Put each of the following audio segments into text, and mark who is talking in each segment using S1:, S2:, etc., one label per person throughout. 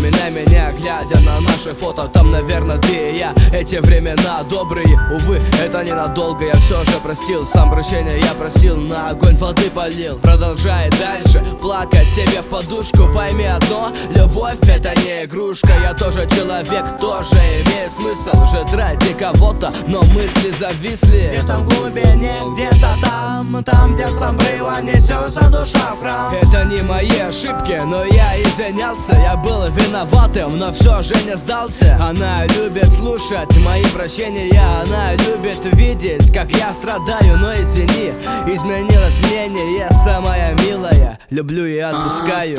S1: вспоминай меня, глядя на наши фото. Там, наверное, ты и я. Эти времена добрые, увы, это ненадолго. Я все же простил, сам прощения я просил, на огонь воды полил. Продолжай дальше плакать тебе в подушку. Пойми одно, любовь это не игрушка. Я тоже человек, тоже имею смысл жить ради кого-то, но мысли зависли.
S2: Где-то в глубине, где-то там, где с обрыва несется душа в храм.
S1: Это не мои ошибки, но я извинялся. Я был виноватым, но все же не сдался. Она любит слушать мои прощения, она любит видеть, как я страдаю. Но извини, изменилось мнение, самая милая. Люблю и отпускаю.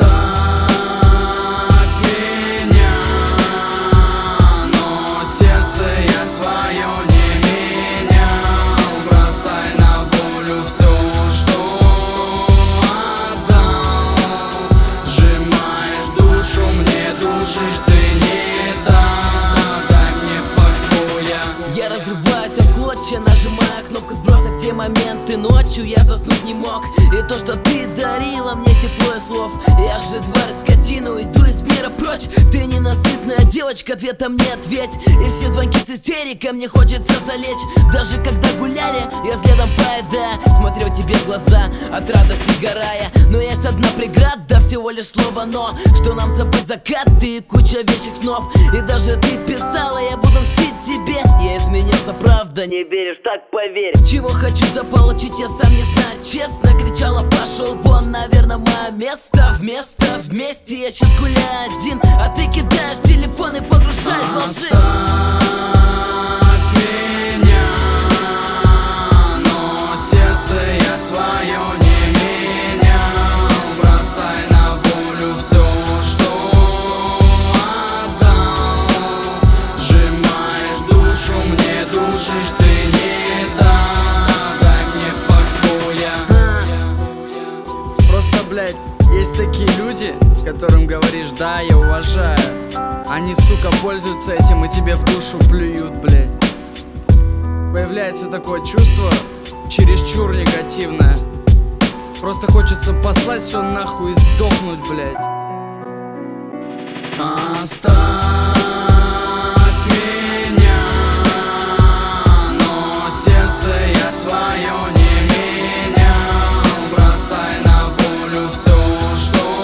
S3: Сердце я свое не менял. Бросай на волю все, что отдал. Сжимаешь душу, мне душишь, ты не так. Дай мне покоя.
S4: Я разрываюсь в клочья, нажимая кнопку сброса. В те моменты ночью я заснуть не мог. И то, что ты дарила мне тепло и слов. Я же тварь, скотина, уйду из мира прочь. Ты ненасытная девочка, ответом не ответь. И все звонки с истерикой мне хочется залечь. Даже когда гуляли, я взглядом поедая смотрел тебе в глаза, от радости сгорая. Но есть одна преграда, всего лишь слово «но». Что нам забыть закаты и куча вещих снов. И даже ты писала, я буду мстить тебе. Я изменился, правда, не веришь, так поверь. Чего хочу заполучить, я сам не знаю, честно. Кричала, пошел вон, наверное, мое место. Вместе я сейчас гуляю один, а ты кидаешь телефон и погружаешь в лжи.
S3: Оставь меня, но сердце я свое не менял. Бросай на волю все, что отдал. Сжимаешь душу, мне душишь, ты не так. Дай мне покоя.
S5: Просто, блядь, есть такие люди, которым говоришь «да, я уважаю». Они, сука, пользуются этим и тебе в душу плюют, блядь. Появляется такое чувство, чересчур негативное. Просто хочется послать все нахуй и сдохнуть, блядь.
S3: Оставь меня, но сердце я свое не менял. Бросай на волю все, что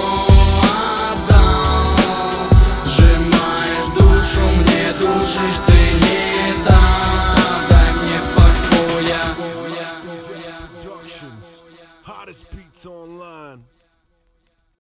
S3: отдал. Сжимаешь душу, мне душишь, ты не так. Дай мне покоя.
S6: Hottest beats online.